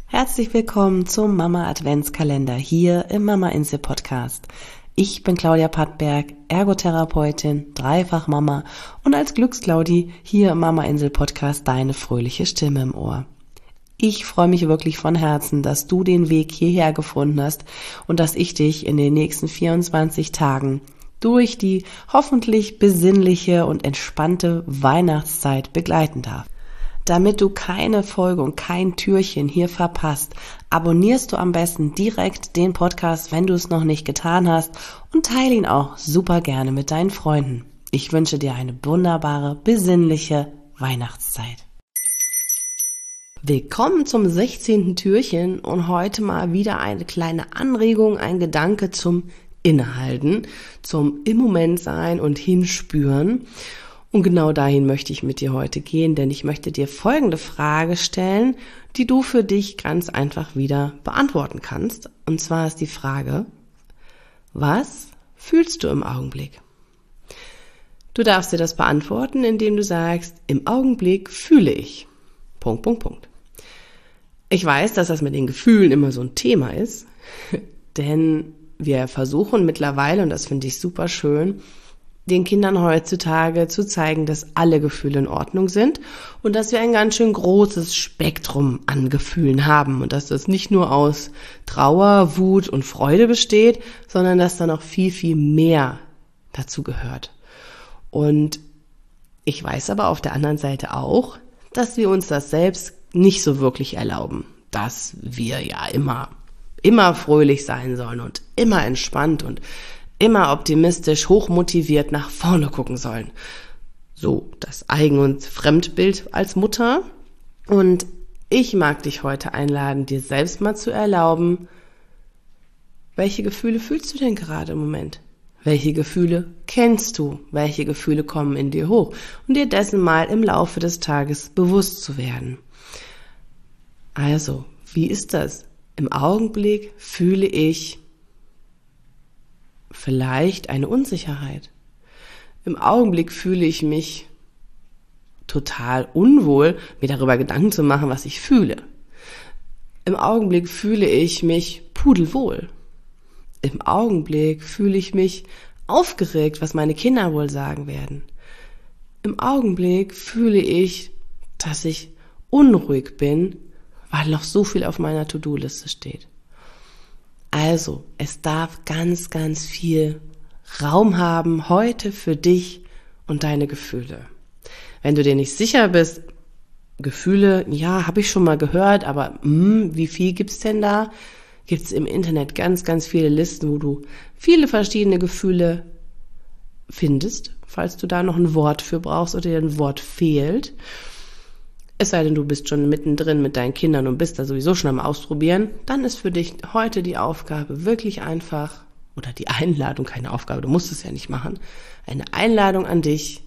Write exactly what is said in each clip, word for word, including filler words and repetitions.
Herzlich willkommen zum Mama Adventskalender hier im Mama Insel Podcast. Ich bin Claudia Pattberg, Ergotherapeutin, Dreifach-Mama und als Glücksclaudi hier im Mama Insel Podcast deine fröhliche Stimme im Ohr. Ich freue mich wirklich von Herzen, dass du den Weg hierher gefunden hast und dass ich dich in den nächsten vierundzwanzig Tagen durch die hoffentlich besinnliche und entspannte Weihnachtszeit begleiten darf. Damit du keine Folge und kein Türchen hier verpasst, abonnierst du am besten direkt den Podcast, wenn du es noch nicht getan hast, und teile ihn auch super gerne mit deinen Freunden. Ich wünsche dir eine wunderbare, besinnliche Weihnachtszeit. Willkommen zum sechzehnten Türchen und heute mal wieder eine kleine Anregung, ein Gedanke zum Innehalten, zum im Moment sein und hinspüren. Und genau dahin möchte ich mit dir heute gehen, denn ich möchte dir folgende Frage stellen, die du für dich ganz einfach wieder beantworten kannst. Und zwar ist die Frage: Was fühlst du im Augenblick? Du darfst dir das beantworten, indem du sagst: Im Augenblick fühle ich. Punkt, Punkt, Punkt. Ich weiß, dass das mit den Gefühlen immer so ein Thema ist, denn wir versuchen mittlerweile, und das finde ich super schön, den Kindern heutzutage zu zeigen, dass alle Gefühle in Ordnung sind und dass wir ein ganz schön großes Spektrum an Gefühlen haben und dass das nicht nur aus Trauer, Wut und Freude besteht, sondern dass da noch viel, viel mehr dazu gehört. Und ich weiß aber auf der anderen Seite auch, dass wir uns das selbst nicht so wirklich erlauben, dass wir ja immer, immer fröhlich sein sollen und immer entspannt und immer optimistisch, hochmotiviert nach vorne gucken sollen. So das Eigen- und Fremdbild als Mutter. Und ich mag dich heute einladen, dir selbst mal zu erlauben, welche Gefühle fühlst du denn gerade im Moment? Welche Gefühle kennst du? Welche Gefühle kommen in dir hoch? Und dir dessen mal im Laufe des Tages bewusst zu werden. Also, wie ist das? Im Augenblick fühle ich vielleicht eine Unsicherheit. Im Augenblick fühle ich mich total unwohl, mir darüber Gedanken zu machen, was ich fühle. Im Augenblick fühle ich mich pudelwohl. Im Augenblick fühle ich mich aufgeregt, was meine Kinder wohl sagen werden. Im Augenblick fühle ich, dass ich unruhig bin, weil noch so viel auf meiner To-Do-Liste steht. Also, es darf ganz, ganz viel Raum haben heute für dich und deine Gefühle. Wenn du dir nicht sicher bist, Gefühle, ja, habe ich schon mal gehört, aber mh, wie viel gibt's denn da? Gibt's im Internet ganz, ganz viele Listen, wo du viele verschiedene Gefühle findest, falls du da noch ein Wort für brauchst oder dir ein Wort fehlt. Es sei denn, du bist schon mittendrin mit deinen Kindern und bist da sowieso schon am Ausprobieren, dann ist für dich heute die Aufgabe wirklich einfach, oder die Einladung, keine Aufgabe, du musst es ja nicht machen, eine Einladung an dich.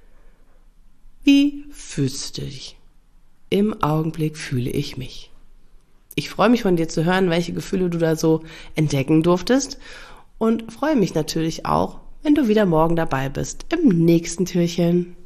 Wie fühlst du dich? Im Augenblick fühle ich mich. Ich freue mich von dir zu hören, welche Gefühle du da so entdecken durftest und freue mich natürlich auch, wenn du wieder morgen dabei bist im nächsten Türchen.